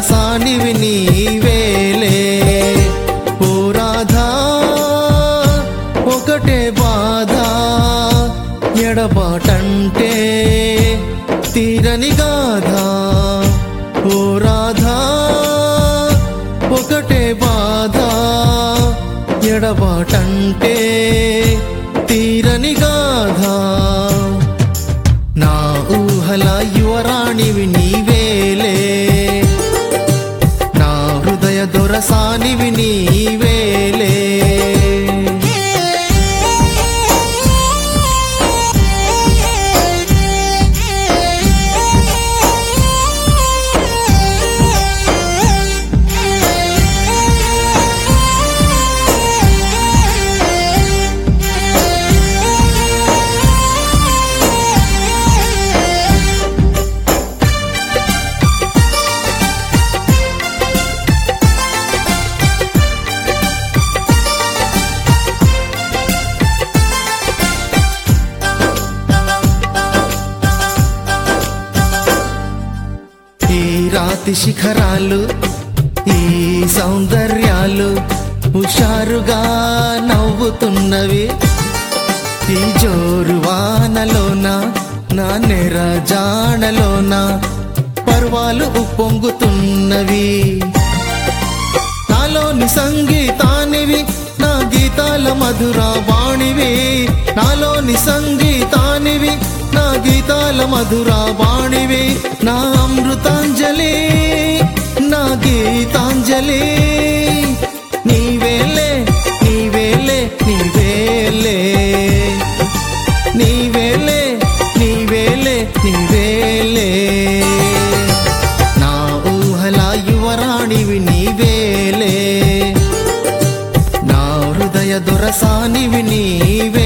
దొరసానివి నీవేలే ఓ రాధా ఒకటే బాధ ఎడబాటంటే తీరని గాథ ఓ రాధా ఒకటే బాధ ఎడబాటంటే తీరని గాథ నా ఊహల యువరాణివి నీవేలే నా హృదయ దొరసానివి నీవేలే రాతి శిఖరాలు ఈ సౌందర్యాలు హుషారుగా నవ్వుతున్నవి ఈ జోరు వానలోన నా నెరజాడలోన పర్వాలు ఉప్పొంగుతున్నవి నాలోని సంగీతానివి నా గీతాల మధుర వాణివి నాలోని సంగీతానివి నా గీతాల మధుర వాణివి నా అమృతాంజలి నా గీతాంజలి నీవేలే నీవేలే నీవేలే నీవేలే నీవేలే నీవేలే నా ఊహల యువరాణివి నీవేలే నా హృదయ దొరసానివి నీవే